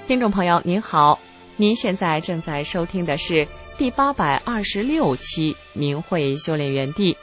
听众朋友您好，您现在正在收听的是第826期明慧修炼园地。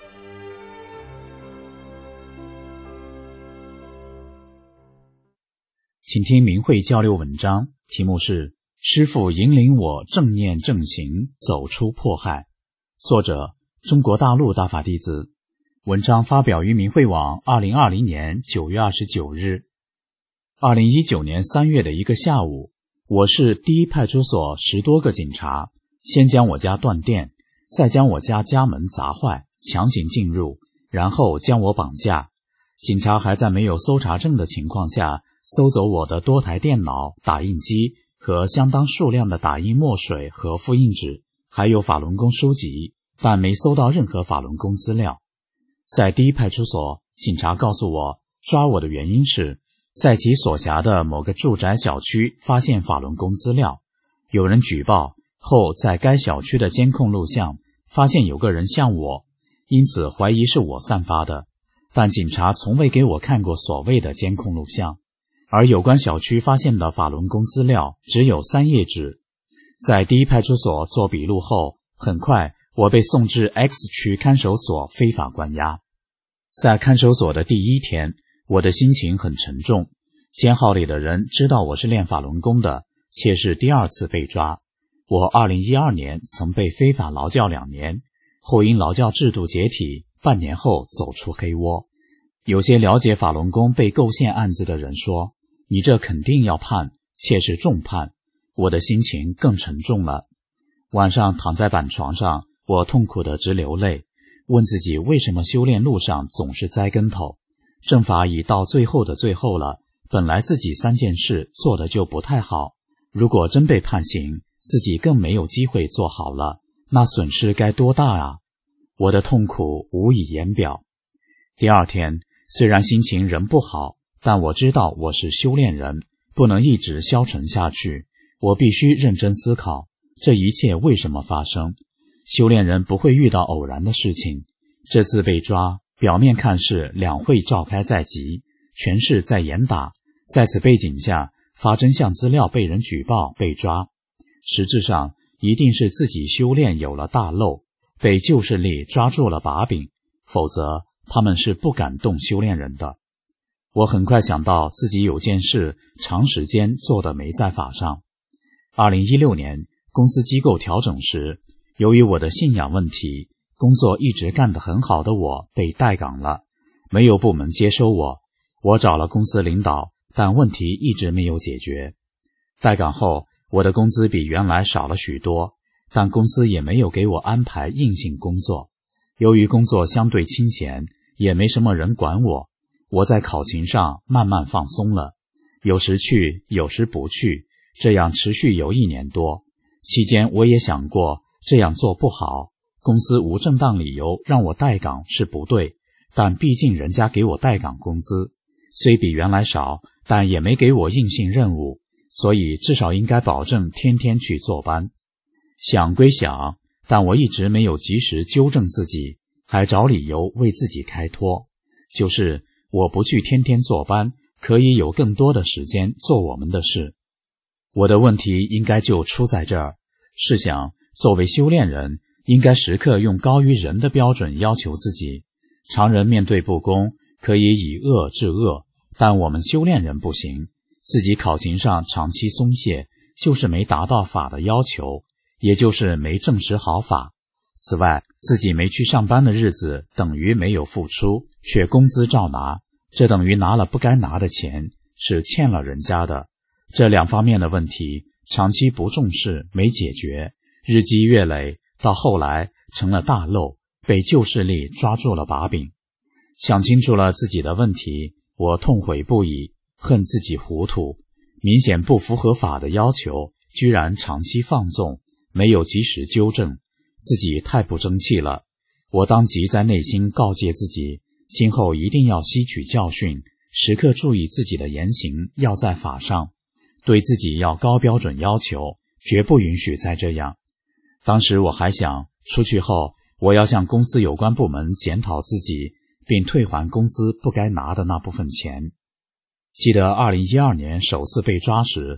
请听明慧交流文章，题目是师父引领我正念正行，走出迫害。作者中国大陆大法弟子。文章发表于明慧网2020年9月29日。2019年3月的一个下午，我市第一派出所10多个警察先将我家断电，再将我家家门砸坏，强行进入，然后将我绑架。警察还在没有搜查证的情况下搜走我的多台电脑、打印机和相当数量的打印墨水和复印纸，还有法轮功书籍，但没搜到任何法轮功资料。在第一派出所，警察告诉我，抓我的原因是在其所辖的某个住宅小区发现法轮功资料，有人举报后，在该小区的监控录像发现有个人像我，因此怀疑是我散发的，但警察从未给我看过所谓的监控录像。而有关小区发现的法轮功资料只有3页纸。在第一派出所做笔录后，很快我被送至 X 区看守所非法关押。在看守所的第1天，我的心情很沉重。监号里的人知道我是练法轮功的，且是第2次被抓。我2012年曾被非法劳教2年，后因劳教制度解体，半年后走出黑窝。有些了解法轮功被构陷案子的人说，你这肯定要判，且是重判。我的心情更沉重了。晚上躺在板床上，我痛苦得直流泪，问自己为什么修炼路上总是栽跟头。正法已到最后的最后了，本来自己3件事做的就不太好，如果真被判刑，自己更没有机会做好了，那损失该多大啊！我的痛苦无以言表。第2天，虽然心情仍不好，但我知道我是修炼人，不能一直消沉下去，我必须认真思考，这一切为什么发生？修炼人不会遇到偶然的事情。这次被抓，表面看是2会召开在即，全是在严打，在此背景下发真相资料被人举报被抓，实质上一定是自己修炼有了大漏，被旧势力抓住了把柄，否则他们是不敢动修炼人的。我很快想到自己有件事长时间做得没在法上。2016年公司机构调整时，由于我的信仰问题，工作一直干得很好的我被待岗了，没有部门接收我。我找了公司领导，但问题一直没有解决。待岗后，我的工资比原来少了许多，但公司也没有给我安排硬性工作。由于工作相对清闲，也没什么人管我，我在考勤上慢慢放松了，有时去，有时不去，这样持续有1年多。期间我也想过这样做不好，公司无正当理由让我待岗是不对，但毕竟人家给我待岗工资，虽比原来少，但也没给我硬性任务，所以至少应该保证天天去坐班。想归想，但我一直没有及时纠正自己，还找理由为自己开脱，就是我不去天天坐班，可以有更多的时间做我们的事。我的问题应该就出在这儿。试想，作为修炼人，应该时刻用高于人的标准要求自己。常人面对不公，可以以恶制恶，但我们修炼人不行。自己考勤上长期松懈，就是没达到法的要求，也就是没证实好法。此外，自己没去上班的日子等于没有付出，却工资照拿，这等于拿了不该拿的钱，是欠了人家的。这2方面的问题长期不重视，没解决，日积月累，到后来成了大漏，被旧势力抓住了把柄。想清楚了自己的问题，我痛悔不已，恨自己糊涂，明显不符合法的要求，居然长期放纵，没有及时纠正，自己太不争气了。我当即在内心告诫自己，今后一定要吸取教训，时刻注意自己的言行要在法上，对自己要高标准要求，绝不允许再这样。当时我还想，出去后我要向公司有关部门检讨自己，并退还公司不该拿的那部分钱。记得2012年首次被抓时，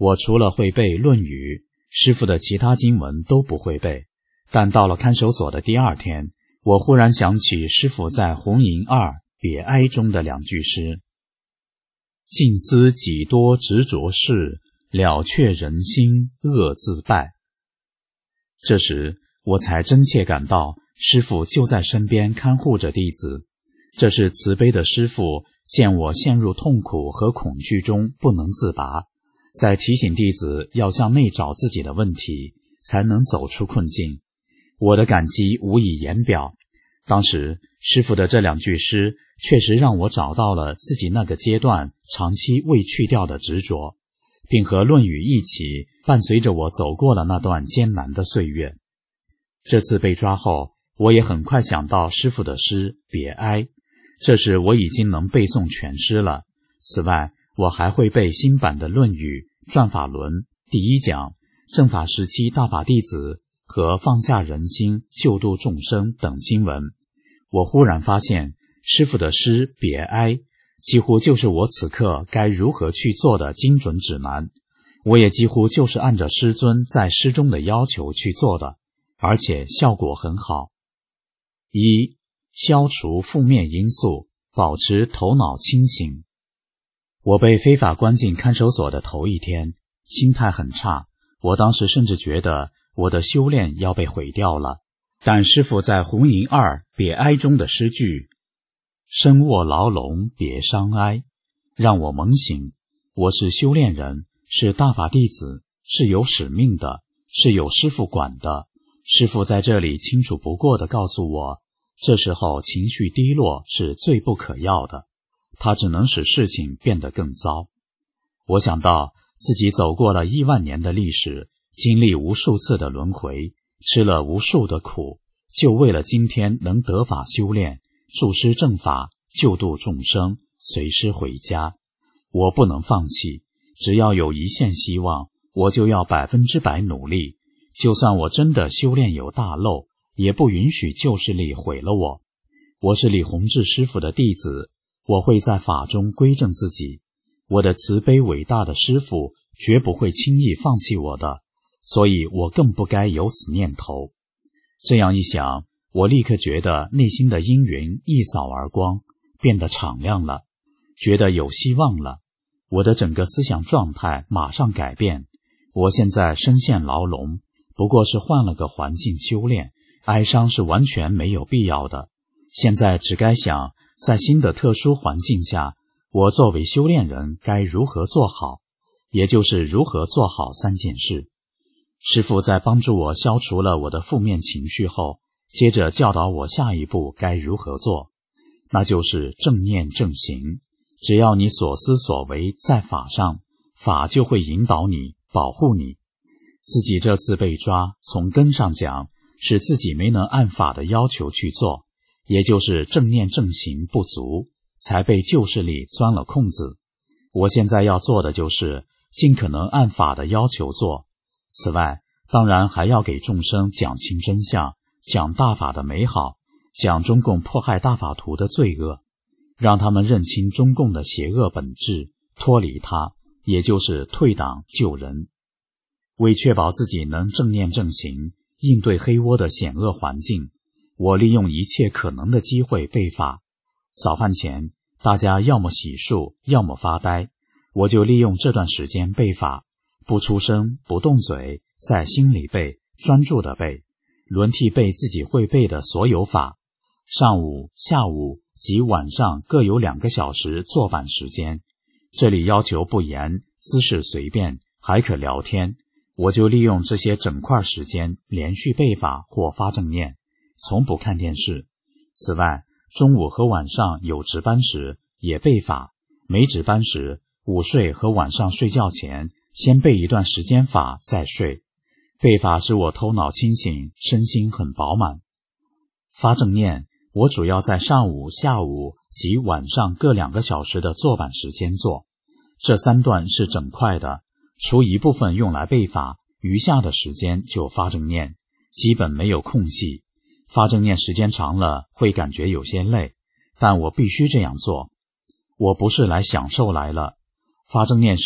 我除了会背《论语》，师父的其他经文都不会背。但到了看守所的第二天，我忽然想起师父在《红银二别哀》中的2句诗：尽思己多执着事，了却人心恶自败。这时我才真切感到师父就在身边看护着弟子，这是慈悲的师父见我陷入痛苦和恐惧中不能自拔，在提醒弟子要向内找自己的问题，才能走出困境。我的感激无以言表。当时师父的这2句诗确实让我找到了自己那个阶段长期未去掉的执着，并和《论语》一起伴随着我走过了那段艰难的岁月。这次被抓后，我也很快想到师父的诗《别哀》，这时我已经能背诵全诗了。此外，我还会背新版的《论语》转法轮第1讲、正法时期大法弟子和放下人心救度众生等经文。我忽然发现师父的诗《别哀》几乎就是我此刻该如何去做的精准指南，我也几乎就是按着师尊在诗中的要求去做的，而且效果很好。1. 消除负面因素，保持头脑清醒。我被非法关进看守所的头1天，心态很差，我当时甚至觉得我的修炼要被毁掉了。但师父在《红银二别哀》中的诗句身卧牢笼别伤哀，让我猛醒，我是修炼人，是大法弟子，是有使命的，是有师父管的。师父在这里清楚不过地告诉我，这时候情绪低落是最不可要的，它只能使事情变得更糟。我想到自己走过了1万年的历史，经历无数次的轮回，吃了无数的苦，就为了今天能得法修炼，助师正法，救度众生，随师回家。我不能放弃，只要有一线希望，我就要100%努力。就算我真的修炼有大漏，也不允许旧势力毁了我。我是李洪志师父的弟子，我会在法中归正自己。我的慈悲伟大的师父绝不会轻易放弃我的，所以我更不该有此念头。这样一想，我立刻觉得内心的阴云一扫而光，变得敞亮了，觉得有希望了。我的整个思想状态马上改变。我现在身陷牢笼，不过是换了个环境修炼，哀伤是完全没有必要的。现在只该想，在新的特殊环境下，我作为修炼人该如何做好，也就是如何做好3件事。师父在帮助我消除了我的负面情绪后，接着教导我下一步该如何做，那就是正念正行。只要你所思所为在法上，法就会引导你，保护你。自己这次被抓，从根上讲，是自己没能按法的要求去做，也就是正念正行不足，才被旧势力钻了空子。我现在要做的就是尽可能按法的要求做。此外，当然还要给众生讲清真相，讲大法的美好，讲中共迫害大法徒的罪恶，让他们认清中共的邪恶本质，脱离它，也就是退党救人。为确保自己能正念正行，应对黑窝的险恶环境，我利用一切可能的机会背法。早饭前，大家要么洗漱，要么发呆，我就利用这段时间背法，不出声，不动嘴，在心里背，专注地背，轮替背自己会背的所有法。上午、下午及晚上各有2个小时坐板时间，这里要求不严，姿势随便，还可聊天。我就利用这些整块时间连续背法或发正念，从不看电视。此外，中午和晚上有值班时也背法，没值班时午睡和晚上睡觉前先背一段时间法再睡。背法使我头脑清醒，身心很饱满。发正念，我主要在上午、下午及晚上各2个小时的坐板时间做，这3段是整块的，除一部分用来背法，余下的时间就发正念，基本没有空隙。发正念时间长了会感觉有些累，但我必须这样做。我不是来享受来了。发正念时，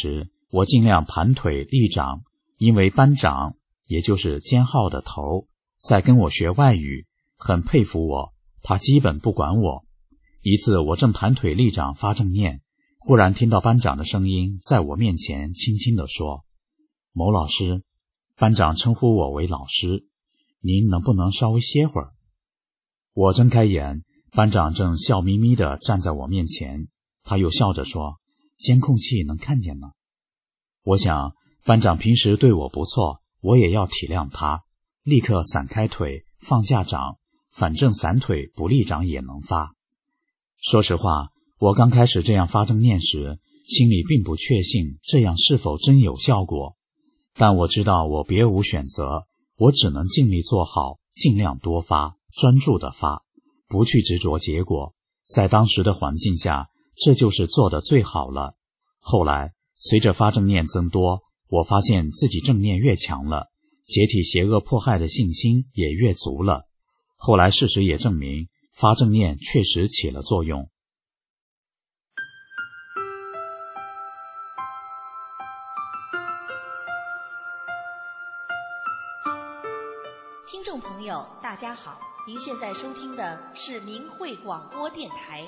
我尽量盘腿立掌，因为班长也就是监号的头在跟我学外语，很佩服我，他基本不管我。一次我正盘腿立掌发正念，忽然听到班长的声音在我面前轻轻地说：某老师，班长称呼我为老师，您能不能稍微歇会儿？我睁开眼，班长正笑眯眯地站在我面前，他又笑着说：监控器能看见呢。我想班长平时对我不错，我也要体谅他，立刻散开腿放下掌，反正散腿不立掌也能发。说实话，我刚开始这样发正念时，心里并不确信这样是否真有效果，但我知道我别无选择，我只能尽力做好，尽量多发，专注地发，不去执着结果。在当时的环境下，这就是做得最好了。后来随着发正念增多，我发现自己正念越强了，解体邪恶迫害的信心也越足了。后来事实也证明，发正念确实起了作用。 听众朋友大家好，您现在收听的是明慧广播电台。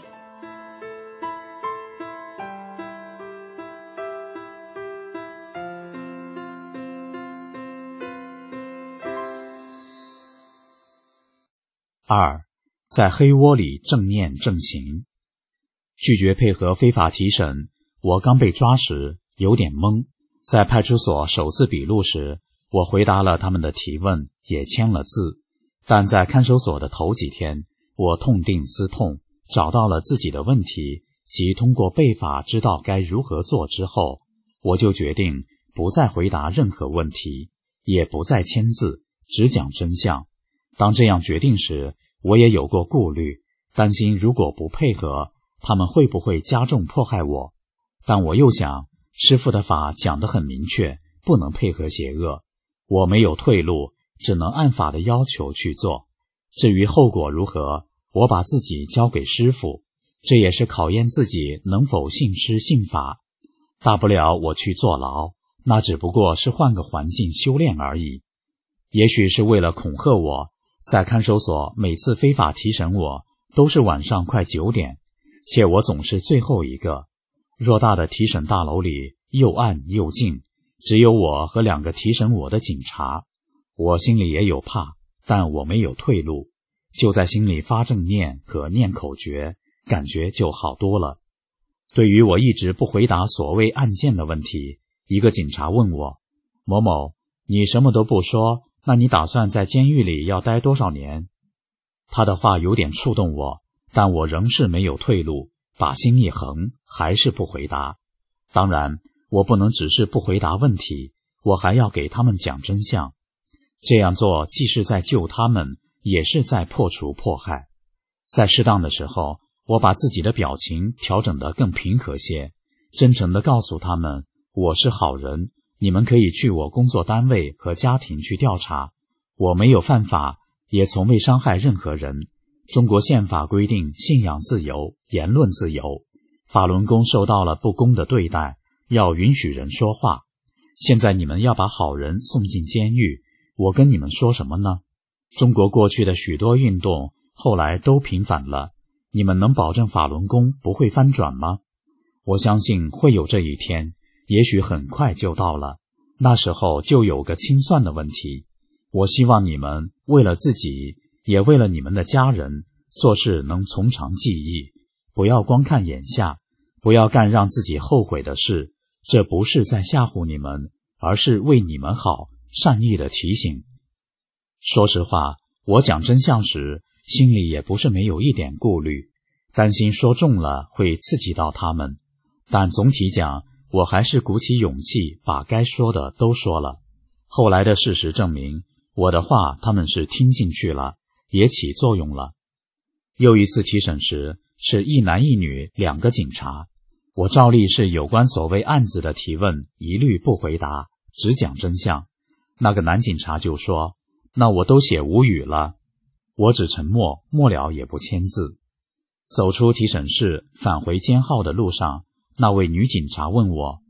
2. 在黑窝里正念正行。拒绝配合非法提审，我刚被抓时有点懵，在派出所首次笔录时，我回答了他们的提问，也签了字，但在看守所的头几天，我痛定思痛，找到了自己的问题，即通过背法知道该如何做之后，我就决定不再回答任何问题，也不再签字，只讲真相。当这样决定时，我也有过顾虑，担心如果不配合，他们会不会加重迫害我。但我又想，师父的法讲得很明确，不能配合邪恶，我没有退路，只能按法的要求去做。至于后果如何，我把自己交给师父，这也是考验自己能否信师信法。大不了我去坐牢，那只不过是换个环境修炼而已。也许是为了恐吓我，在看守所每次非法提审我都是晚上快9点，且我总是最后一个。偌大的提审大楼里又暗又静，只有我和2个提审我的警察。我心里也有怕，但我没有退路，就在心里发正念和念口诀，感觉就好多了。对于我一直不回答所谓案件的问题，一个警察问我：某某，你什么都不说，那你打算在监狱里要待多少年？他的话有点触动我，但我仍是没有退路，把心一横，还是不回答。当然，我不能只是不回答问题，我还要给他们讲真相。这样做既是在救他们，也是在破除迫害。在适当的时候，我把自己的表情调整得更平和些，真诚地告诉他们，我是好人，你们可以去我工作单位和家庭去调查，我没有犯法，也从未伤害任何人。中国宪法规定信仰自由、言论自由，法轮功受到了不公的对待，要允许人说话。现在你们要把好人送进监狱，我跟你们说什么呢？中国过去的许多运动后来都平反了，你们能保证法轮功不会翻转吗？我相信会有这一天，也许很快就到了，那时候就有个清算的问题。我希望你们为了自己，也为了你们的家人，做事能从长计议，不要光看眼下，不要干让自己后悔的事，这不是在吓唬你们，而是为你们好，善意的提醒。说实话，我讲真相时，心里也不是没有一点顾虑，担心说重了会刺激到他们，但总体讲，我还是鼓起勇气把该说的都说了。后来的事实证明，我的话他们是听进去了，也起作用了。又一次提审时，是一男一女2个警察，我照例是有关所谓案子的提问一律不回答，只讲真相。那个男警察就说：那我都写无语了。我只沉默，末了也不签字。走出提审室返回监号的路上，那位女警察问我：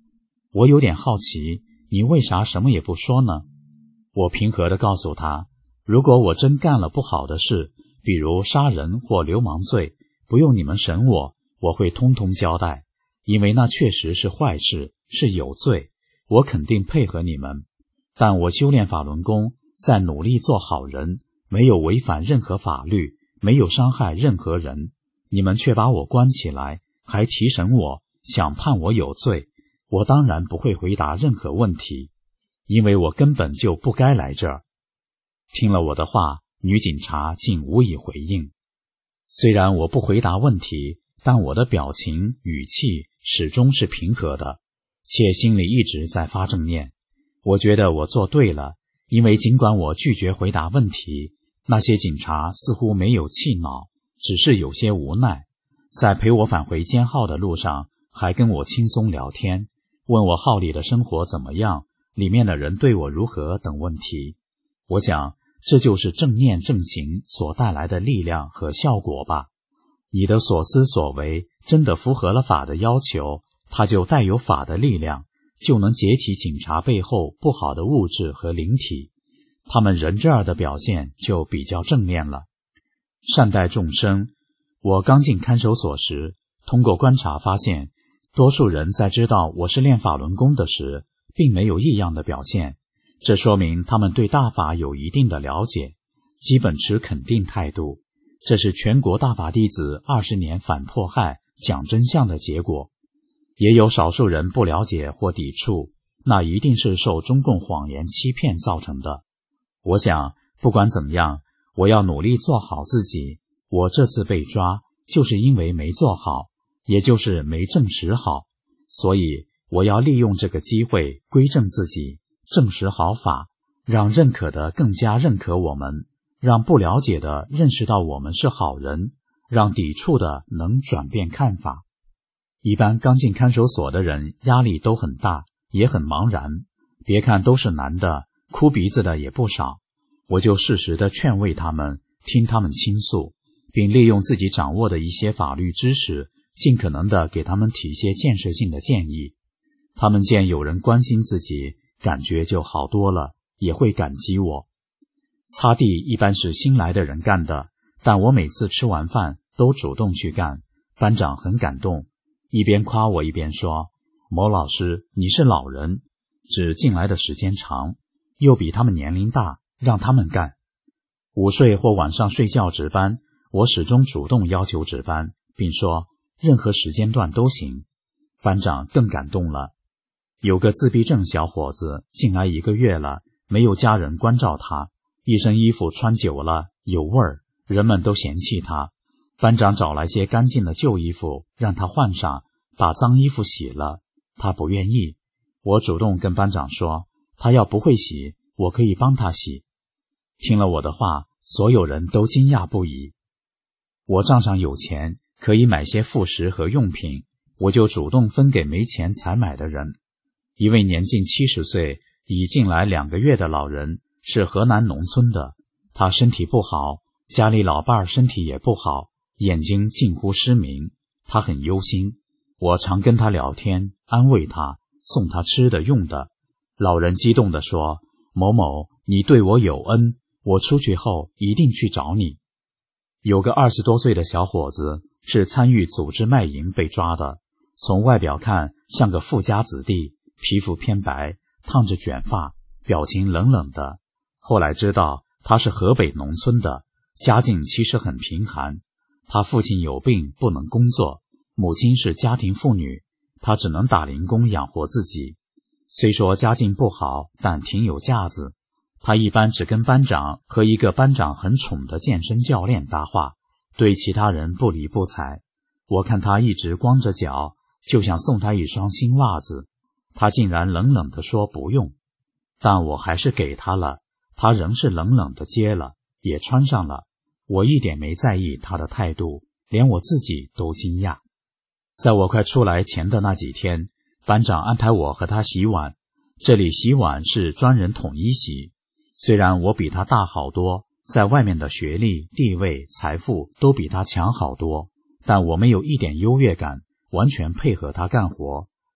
我有点好奇，你为啥什么也不说呢？我平和地告诉他，如果我真干了不好的事，比如杀人或流氓罪，不用你们审我，我会通通交代，因为那确实是坏事，是有罪，我肯定配合你们。但我修炼法轮功，在努力做好人，没有违反任何法律，没有伤害任何人，你们却把我关起来，还提审我，想判我有罪，我当然不会回答任何问题，因为我根本就不该来这儿。听了我的话，女警察竟无以回应。虽然我不回答问题，但我的表情语气始终是平和的，且心里一直在发正念。我觉得我做对了，因为尽管我拒绝回答问题，那些警察似乎没有气恼，只是有些无奈。在陪我返回监号的路上，还跟我轻松聊天，问我号里的生活怎么样，里面的人对我如何等问题。我想这就是正念正行所带来的力量和效果吧。你的所思所为真的符合了法的要求，它就带有法的力量，就能解体警察背后不好的物质和灵体，他们人这儿的表现就比较正面了。善待众生，我刚进看守所时，通过观察发现，多数人在知道我是练法轮功的时，并没有异样的表现，这说明他们对大法有一定的了解，基本持肯定态度。这是全国大法弟子20年反迫害、讲真相的结果。也有少数人不了解或抵触，那一定是受中共谎言欺骗造成的。我想，不管怎么样，我要努力做好自己。我这次被抓，就是因为没做好，也就是没证实好，所以我要利用这个机会归正自己，证实好法，让认可的更加认可我们，让不了解的认识到我们是好人，让抵触的能转变看法。一般刚进看守所的人压力都很大，也很茫然，别看都是男的，哭鼻子的也不少。我就适时地劝慰他们，听他们倾诉，并利用自己掌握的一些法律知识，尽可能地给他们提些建设性的建议。他们见有人关心自己，感觉就好多了，也会感激我。擦地一般是新来的人干的，但我每次吃完饭都主动去干，班长很感动，一边夸我一边说，某老师，你是老人，只进来的时间长，又比他们年龄大，让他们干。午睡或晚上睡觉值班，我始终主动要求值班，并说任何时间段都行。班长更感动了。有个自闭症小伙子进来1个月了，没有家人关照他，一身衣服穿久了有味儿，人们都嫌弃他。班长找来些干净的旧衣服让他换上，把脏衣服洗了，他不愿意。我主动跟班长说，他要不会洗，我可以帮他洗。听了我的话，所有人都惊讶不已。我账上有钱，可以买些副食和用品，我就主动分给没钱才买的人。一位年近70岁，已进来2个月的老人，是河南农村的，他身体不好，家里老伴儿身体也不好，眼睛近乎失明，他很忧心。我常跟他聊天，安慰他，送他吃的用的。老人激动地说，某某，你对我有恩，我出去后一定去找你。有个20多岁的小伙子，是参与组织卖淫被抓的，从外表看像个富家子弟，皮肤偏白，烫着卷发，表情冷冷的。后来知道他是河北农村的，家境其实很贫寒，他父亲有病不能工作，母亲是家庭妇女，他只能打零工养活自己。虽说家境不好，但挺有架子。他一般只跟班长和一个班长很宠的健身教练搭话，对其他人不理不睬。我看他一直光着脚，就想送他一双新袜子，他竟然冷冷地说不用。但我还是给他了，他仍是冷冷地接了，也穿上了。我一点没在意他的态度，连我自己都惊讶。在我快出来前的那几天，班长安排我和他洗碗，这里洗碗是专人统一洗。虽然我比他大好多，在外面的学历、地位、财富都比他强好多，但我没有一点优越感，完全配合他干活。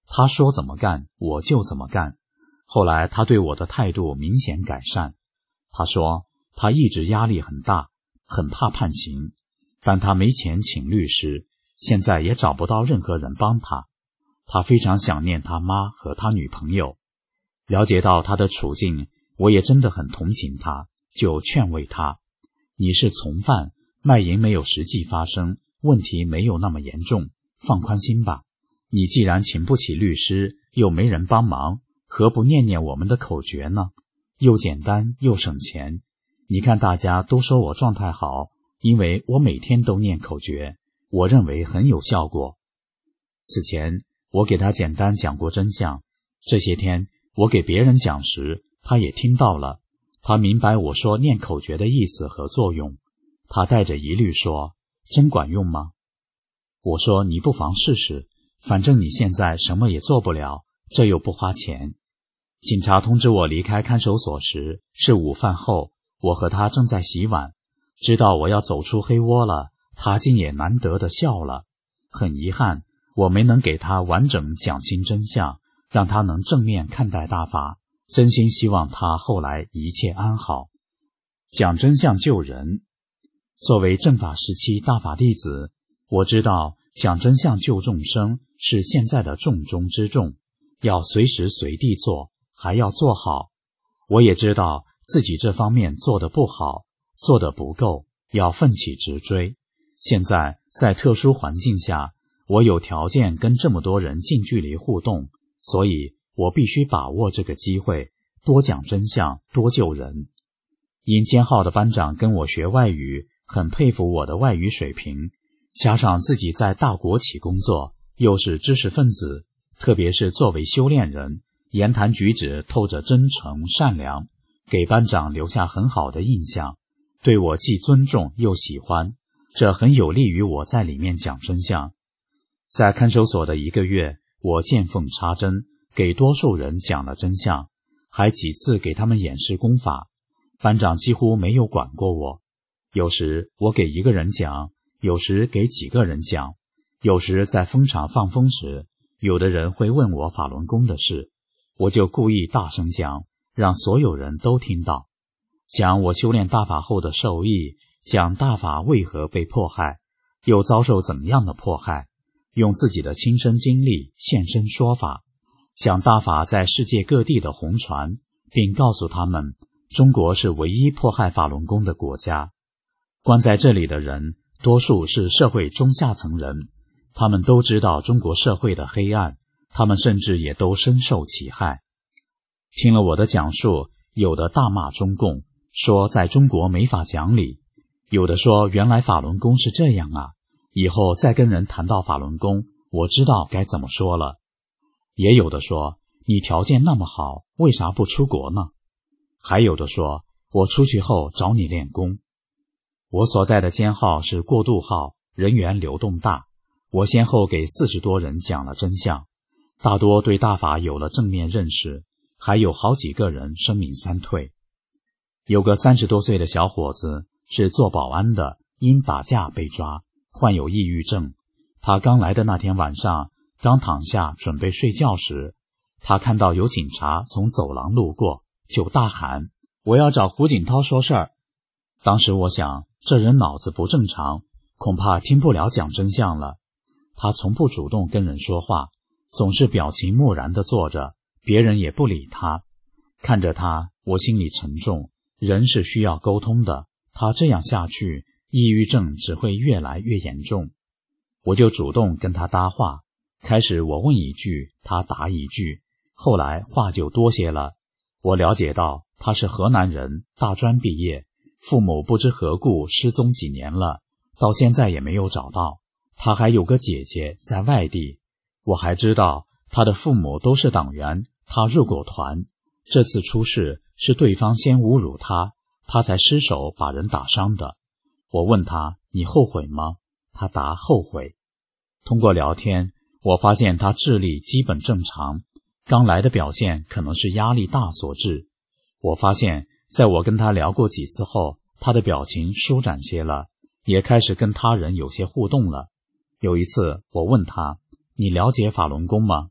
他说怎么干我就怎么干。后来他对我的态度明显改善。他说他一直压力很大，很怕判刑，但他没钱请律师，现在也找不到任何人帮他。他非常想念他妈和他女朋友。了解到他的处境，我也真的很同情他，就劝慰他，你是从犯，卖淫没有实际发生，问题没有那么严重，放宽心吧。你既然请不起律师，又没人帮忙，何不念念我们的口诀呢？又简单又省钱。你看大家都说我状态好，因为我每天都念口诀，我认为很有效果。此前我给他简单讲过真相，这些天我给别人讲时，他也听到了，他明白我说念口诀的意思和作用。他带着疑虑说，真管用吗？我说你不妨试试，反正你现在什么也做不了，这又不花钱。警察通知我离开看守所时，是午饭后，我和他正在洗碗，知道我要走出黑窝了，他竟也难得地笑了。很遗憾，我没能给他完整讲清真相，让他能正面看待大法，真心希望他后来一切安好。讲真相救人。作为正法时期大法弟子，我知道讲真相救众生是现在的重中之重，要随时随地做，还要做好。我也知道自己这方面做得不好，做得不够，要奋起直追。现在在特殊环境下，我有条件跟这么多人近距离互动，所以我必须把握这个机会，多讲真相，多救人。因监号的班长跟我学外语，很佩服我的外语水平，加上自己在大国企工作，又是知识分子，特别是作为修炼人，言谈举止透着真诚善良，给班长留下很好的印象，对我既尊重又喜欢，这很有利于我在里面讲真相。在看守所的1个月，我见缝插针，给多数人讲了真相，还几次给他们演示功法，班长几乎没有管过我。有时我给1个人讲，有时给几个人讲，有时在风场放风时，有的人会问我法轮功的事，我就故意大声讲，让所有人都听到，讲我修炼大法后的受益，讲大法为何被迫害，又遭受怎样的迫害，用自己的亲身经历现身说法，讲大法在世界各地的红传，并告诉他们，中国是唯一迫害法轮功的国家。关在这里的人多数是社会中下层人，他们都知道中国社会的黑暗，他们甚至也都深受其害。听了我的讲述，有的大骂中共，说在中国没法讲理，有的说原来法轮功是这样啊，以后再跟人谈到法轮功，我知道该怎么说了。也有的说，你条件那么好，为啥不出国呢？还有的说，我出去后找你练功。我所在的监号是过渡号，人员流动大，我先后给40多人讲了真相，大多对大法有了正面认识，还有好几个人声名三退。有个30多岁的小伙子是做保安的，因打架被抓，患有抑郁症。他刚来的那天晚上，刚躺下准备睡觉时，他看到有警察从走廊路过，就大喊，我要找胡锦涛说事儿。当时我想，这人脑子不正常，恐怕听不了讲真相了。他从不主动跟人说话，总是表情木然地坐着，别人也不理他。看着他，我心里沉重，人是需要沟通的，他这样下去，抑郁症只会越来越严重。我就主动跟他搭话，开始我问一句，他答一句，后来话就多些了。我了解到他是河南人，大专毕业，父母不知何故失踪几年了，到现在也没有找到。他还有个姐姐在外地。我还知道他的父母都是党员，他入过团。这次出事是对方先侮辱他，他才失手把人打伤的。我问他，你后悔吗？他答后悔。通过聊天，我发现他智力基本正常，刚来的表现可能是压力大所致。我发现在我跟他聊过几次后，他的表情舒展些了，也开始跟他人有些互动了。有一次我问他，你了解法轮功吗？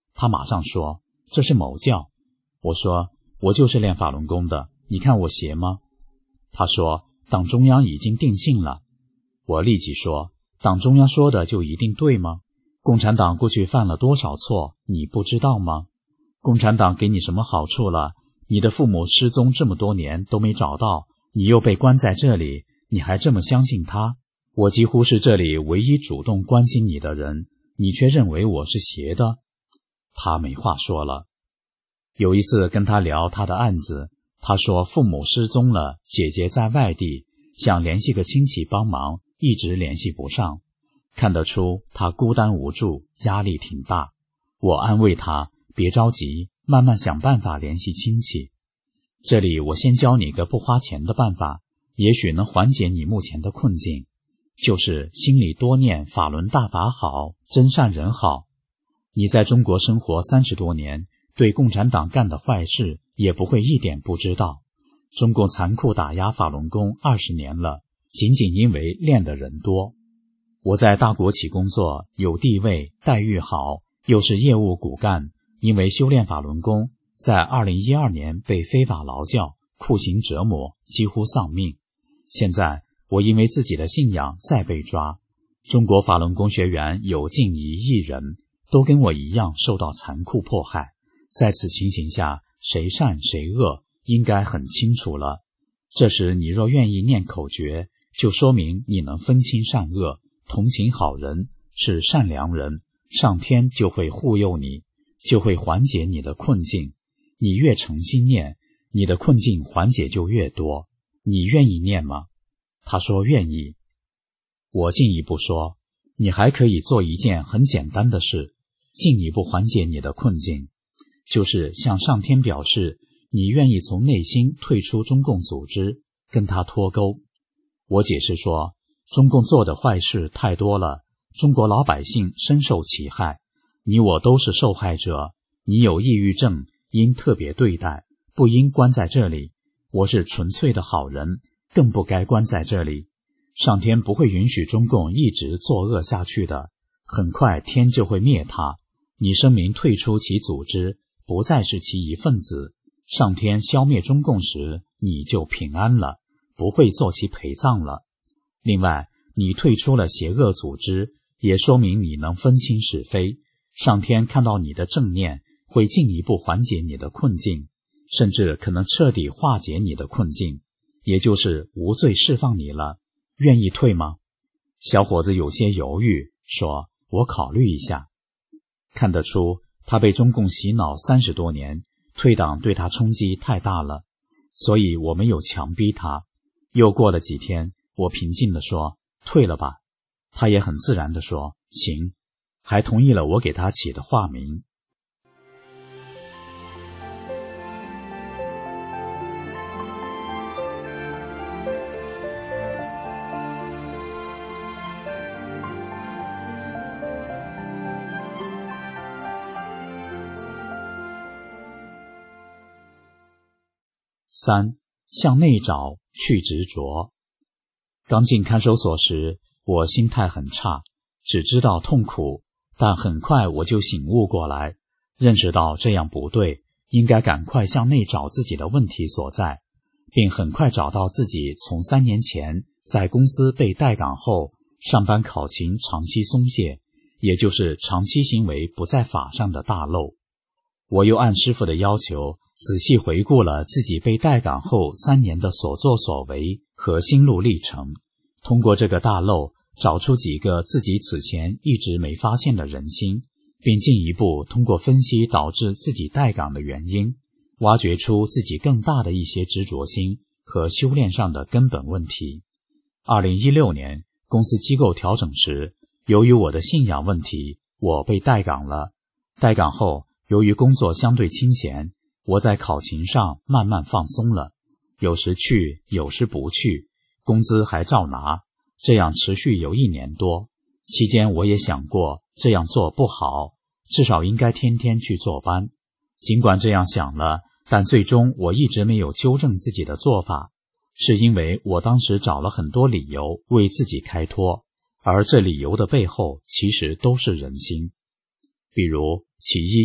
他马上说，这是某教。我说，我就是练法轮功的，你看我邪吗？他说，党中央已经定性了。我立即说，党中央说的就一定对吗？共产党过去犯了多少错，你不知道吗？共产党给你什么好处了？你的父母失踪这么多年都没找到，你又被关在这里，你还这么相信他？我几乎是这里唯一主动关心你的人，你却认为我是邪的。他没话说了。有一次跟他聊他的案子，他说父母失踪了，姐姐在外地，想联系个亲戚帮忙，一直联系不上。看得出他孤单无助，压力挺大。我安慰他，别着急，慢慢想办法联系亲戚。这里我先教你个不花钱的办法，也许能缓解你目前的困境，就是心里多念法轮大法好，真善人好。你在中国生活30多年，对共产党干的坏事也不会一点不知道。中共残酷打压法轮功20年了，仅仅因为练的人多。我在大国企工作，有地位，待遇好，又是业务骨干，因为修炼法轮功，在2012年被非法劳教，酷刑折磨，几乎丧命。现在我因为自己的信仰再被抓，中国法轮功学员有近1亿人，都跟我一样受到残酷迫害。在此情形下，谁善谁恶应该很清楚了。这时你若愿意念口诀，就说明你能分清善恶，同情好人，是善良人，上天就会护佑你，就会缓解你的困境。你越诚心念，你的困境缓解就越多。你愿意念吗？他说愿意。我进一步说，你还可以做一件很简单的事，进一步缓解你的困境，就是向上天表示你愿意从内心退出中共组织，跟他脱钩。我解释说，中共做的坏事太多了，中国老百姓深受其害，你我都是受害者。你有抑郁症，应特别对待，不应关在这里。我是纯粹的好人，更不该关在这里。上天不会允许中共一直作恶下去的，很快天就会灭他。你声明退出其组织，不再是其一份子，上天消灭中共时，你就平安了，不会做其陪葬了。另外，你退出了邪恶组织，也说明你能分清是非。上天看到你的正念，会进一步缓解你的困境，甚至可能彻底化解你的困境，也就是无罪释放你了。愿意退吗？小伙子有些犹豫，说，我考虑一下。看得出他被中共洗脑30多年，退党对他冲击太大了，所以我没有强逼他。又过了几天，我平静地说，退了吧。他也很自然地说，行，还同意了我给他起的化名。3. 向内找，去执着。刚进看守所时，我心态很差，只知道痛苦，但很快我就醒悟过来，认识到这样不对，应该赶快向内找自己的问题所在，并很快找到自己从3年前在公司被待岗后，上班考勤长期松懈，也就是长期行为不在法上的大漏。我又按师父的要求，仔细回顾了自己被待岗后3年的所作所为和心路历程，通过这个大漏，找出几个自己此前一直没发现的人心，并进一步通过分析导致自己待岗的原因，挖掘出自己更大的一些执着心和修炼上的根本问题。2016年公司机构调整时，由于我的信仰问题，我被待岗了。待岗后，由于工作相对清闲，我在考勤上慢慢放松了，有时去，有时不去，工资还照拿，这样持续有1年多。期间我也想过这样做不好，至少应该天天去坐班。尽管这样想了，但最终我一直没有纠正自己的做法，是因为我当时找了很多理由为自己开脱，而这理由的背后其实都是人心。比如，其一，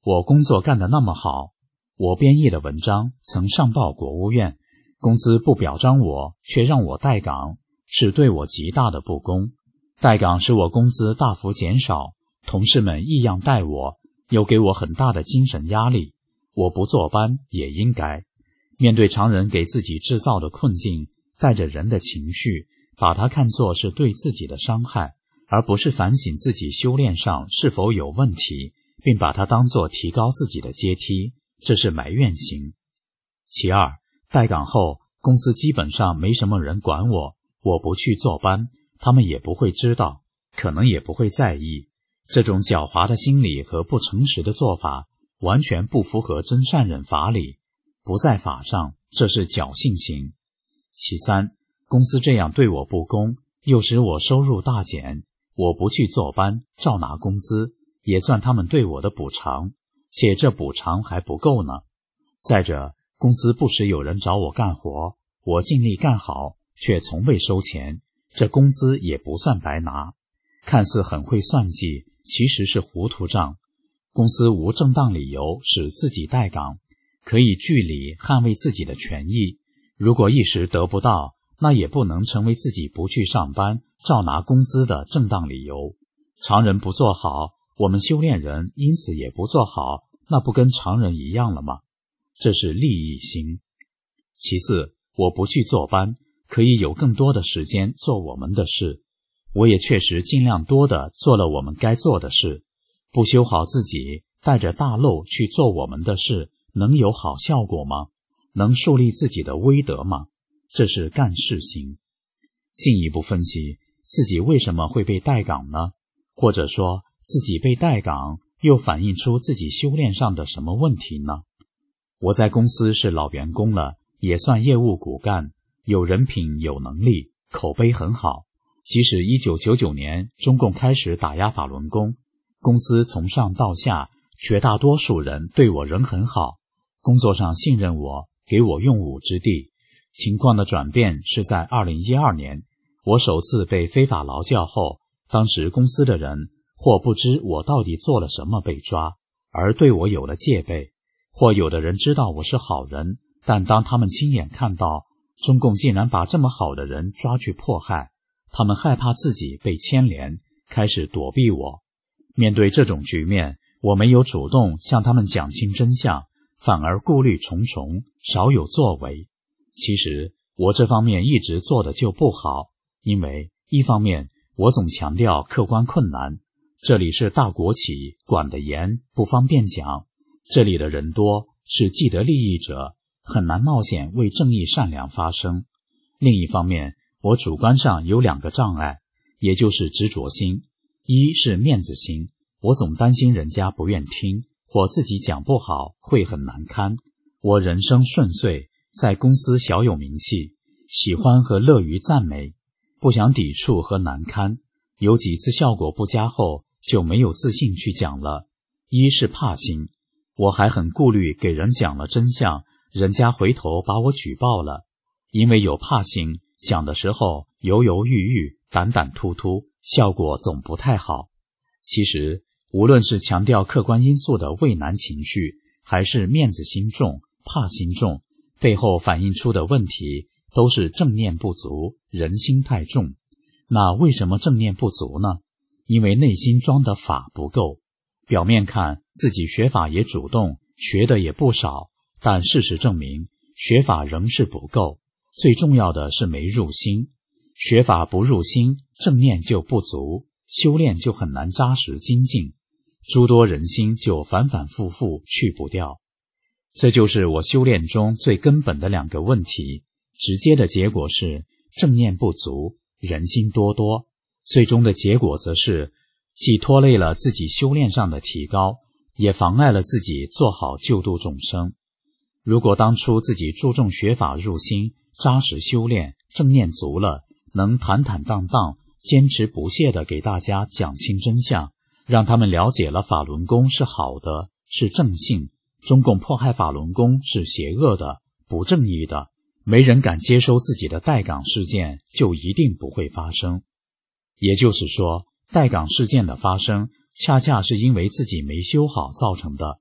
我工作干得那么好，我编译的文章曾上报国务院，公司不表彰我，却让我待岗，是对我极大的不公。待岗使我工资大幅减少，同事们异样待我，又给我很大的精神压力。我不坐班也应该。面对常人给自己制造的困境，带着人的情绪，把它看作是对自己的伤害，而不是反省自己修炼上是否有问题，并把它当作提高自己的阶梯，这是埋怨型。其二，待岗后，公司基本上没什么人管我，我不去坐班，他们也不会知道，可能也不会在意。这种狡猾的心理和不诚实的做法，完全不符合真善忍法理，不在法上，这是侥幸型。其三，公司这样对我不公，又使我收入大减，我不去坐班，照拿工资，也算他们对我的补偿，且这补偿还不够呢。再者，公司不时有人找我干活，我尽力干好，却从未收钱，这工资也不算白拿。看似很会算计，其实是糊涂账。公司无正当理由使自己待岗，可以据理捍卫自己的权益，如果一时得不到，那也不能成为自己不去上班照拿工资的正当理由。常人不做好，我们修炼人因此也不做好，那不跟常人一样了吗？这是利益心。其次，我不去坐班，可以有更多的时间做我们的事。我也确实尽量多的做了我们该做的事。不修好自己，带着大漏去做我们的事，能有好效果吗？能树立自己的威德吗？这是干事型。进一步分析，自己为什么会被待岗呢？或者说，自己被待岗，又反映出自己修炼上的什么问题呢？我在公司是老员工了，也算业务骨干，有人品有能力，口碑很好。即使1999年中共开始打压法轮功，公司从上到下绝大多数人对我仍很好，工作上信任我，给我用武之地。情况的转变是在2012年，我首次被非法劳教后，当时公司的人或不知我到底做了什么被抓，而对我有了戒备，或有的人知道我是好人，但当他们亲眼看到中共竟然把这么好的人抓去迫害，他们害怕自己被牵连，开始躲避我。面对这种局面，我没有主动向他们讲清真相，反而顾虑重重，少有作为。其实我这方面一直做的就不好，因为一方面我总强调客观困难，这里是大国企，管得严，不方便讲，这里的人多，是既得利益者，很难冒险为正义善良发声。另一方面，我主观上有2个障碍，也就是执着心。一是面子心，我总担心人家不愿听，或自己讲不好会很难堪。我人生顺遂，在公司小有名气，喜欢和乐于赞美，不想抵触和难堪。有几次效果不佳后，就没有自信去讲了。一是怕心，我还很顾虑给人讲了真相，人家回头把我举报了。因为有怕心，讲的时候犹犹豫豫，胆胆突突，效果总不太好。其实无论是强调客观因素的畏难情绪，还是面子心重、怕心重，背后反映出的问题都是正念不足，人心太重。那为什么正念不足呢？因为内心装的法不够。表面看自己学法也主动，学的也不少，但事实证明学法仍是不够。最重要的是没入心，学法不入心，正念就不足，修炼就很难扎实精进，诸多人心就反反复复去不掉。这就是我修炼中最根本的2个问题，直接的结果是正念不足，人心多多，最终的结果则是既拖累了自己修炼上的提高，也妨碍了自己做好救度众生。如果当初自己注重学法入心，扎实修炼，正念足了，能坦坦荡荡、坚持不懈地给大家讲清真相，让他们了解了法轮功是好的，是正信，中共迫害法轮功是邪恶的、不正义的，没人敢接收自己的待岗事件，就一定不会发生。也就是说，待岗事件的发生，恰恰是因为自己没修好造成的。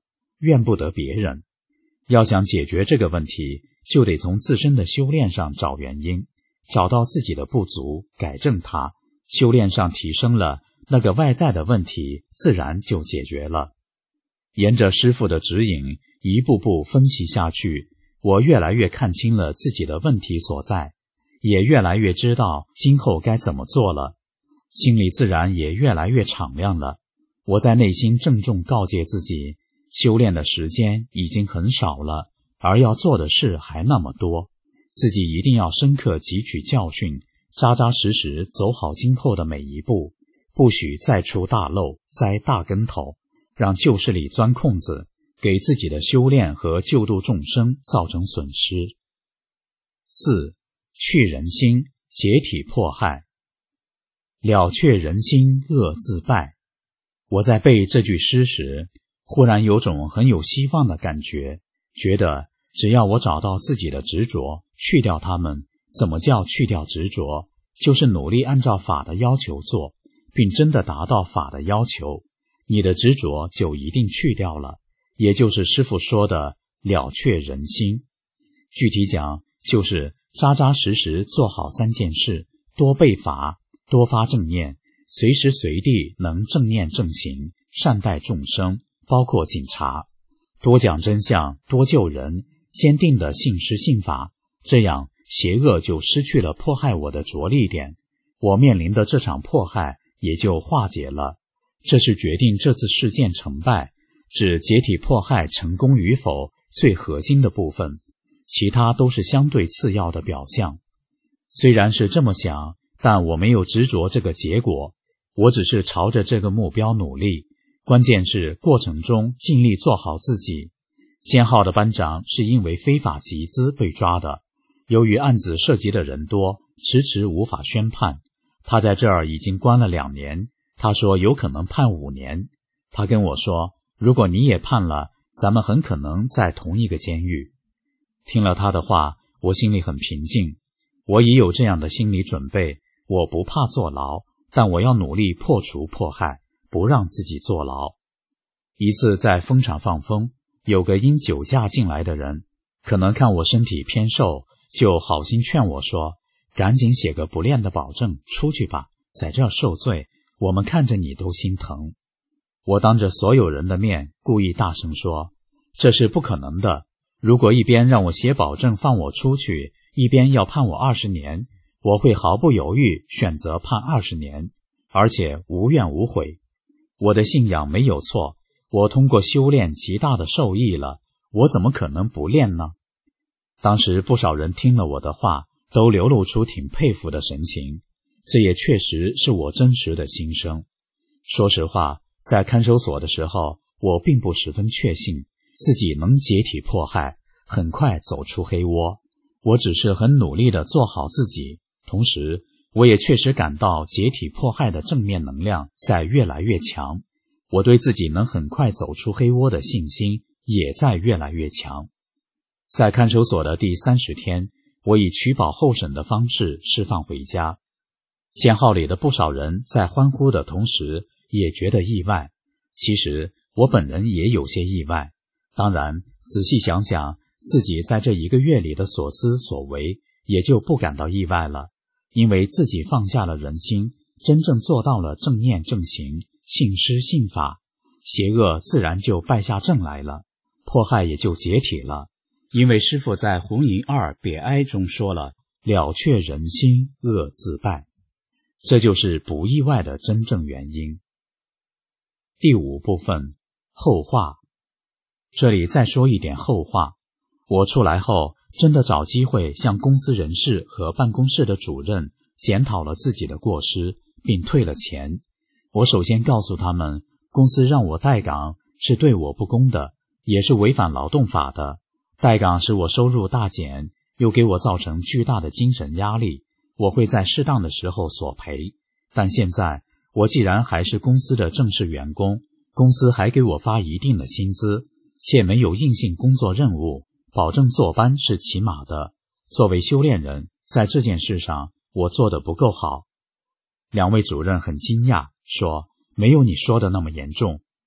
怨不得别人。要想解决这个问题，就得从自身的修炼上找原因，找到自己的不足，改正它。修炼上提升了，那个外在的问题自然就解决了。沿着师父的指引，一步步分析下去，我越来越看清了自己的问题所在，也越来越知道今后该怎么做了，心里自然也越来越敞亮了。我在内心郑重告诫自己，修炼的时间已经很少了，而要做的事还那么多，自己一定要深刻汲取教训，扎扎实实走好今后的每一步，不许再出大漏，栽大跟头，让旧事里钻空子，给自己的修炼和救度众生造成损失。4. 去人心，解体迫害。了却人心，恶自败。我在背这句诗时，忽然有种很有希望的感觉，觉得只要我找到自己的执着，去掉它们。怎么叫去掉执着？就是努力按照法的要求做，并真的达到法的要求，你的执着就一定去掉了，也就是师父说的了却人心。具体讲，就是扎扎实实做好3件事，多背法，多发正念，随时随地能正念正行，善待众生，包括警察，多讲真相，多救人，坚定的信师信法，这样邪恶就失去了迫害我的着力点，我面临的这场迫害也就化解了。这是决定这次事件成败，指解体迫害成功与否最核心的部分，其他都是相对次要的表象。虽然是这么想，但我没有执着这个结果，我只是朝着这个目标努力，关键是过程中尽力做好自己。监号的班长是因为非法集资被抓的，由于案子涉及的人多，迟迟无法宣判。他在这儿已经关了2年，他说有可能判5年。他跟我说，如果你也判了，咱们很可能在同一个监狱。听了他的话，我心里很平静。我也有这样的心理准备，我不怕坐牢，但我要努力破除迫害，不让自己坐牢。一次在风场放风，有个因酒驾进来的人，可能看我身体偏瘦，就好心劝我说，赶紧写个不练的保证出去吧，在这儿受罪，我们看着你都心疼。我当着所有人的面故意大声说，这是不可能的，如果一边让我写保证放我出去，一边要判我20年，我会毫不犹豫选择判20年，而且无怨无悔。我的信仰没有错，我通过修炼极大的受益了，我怎么可能不练呢？当时不少人听了我的话，都流露出挺佩服的神情，这也确实是我真实的心声。说实话，在看守所的时候，我并不十分确信自己能解体迫害，很快走出黑窝。我只是很努力地做好自己，同时我也确实感到解体迫害的正面能量在越来越强，我对自己能很快走出黑窝的信心也在越来越强。在看守所的第30天，我以取保候审的方式释放回家。监号里的不少人在欢呼的同时也觉得意外，其实我本人也有些意外。当然，仔细想想，自己在这1个月里的所思所为，也就不感到意外了，因为自己放下了人心，真正做到了正念正行，信师信法，邪恶自然就败下阵来了，迫害也就解体了。因为师父在《红银2别哀》中说了，了却人心，恶自败，这就是不意外的真正原因。第5部分，后话。这里再说一点后话。我出来后，真的找机会向公司人事和办公室的主任检讨了自己的过失，并退了钱。我首先告诉他们，公司让我待岗是对我不公的，也是违反劳动法的。待岗使我收入大减，又给我造成巨大的精神压力，我会在适当的时候索赔。但现在我既然还是公司的正式员工，公司还给我发一定的薪资，且没有硬性工作任务，保证坐班是起码的。作为修炼人，在这件事上我做得不够好。2位主任很惊讶，说没有你说的那么严重。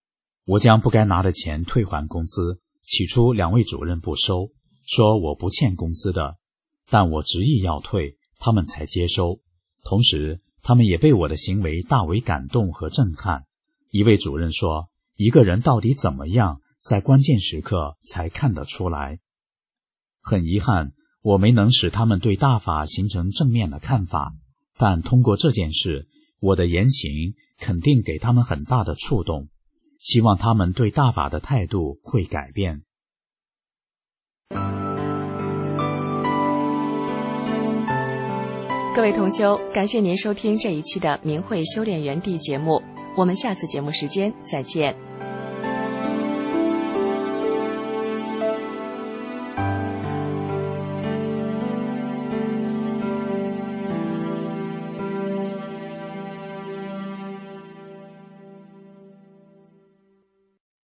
我将不该拿的钱退还公司，起初2位主任不收，说我不欠公司的，但我执意要退，他们才接收。同时他们也被我的行为大为感动和震撼。一位主任说，一个人到底怎么样，在关键时刻才看得出来。很遗憾，我没能使他们对大法形成正面的看法，但通过这件事，我的言行肯定给他们很大的触动，希望他们对大法的态度会改变。 各位同修，感谢您收听这一期的明慧修炼园地节目，我们下次节目时间再见。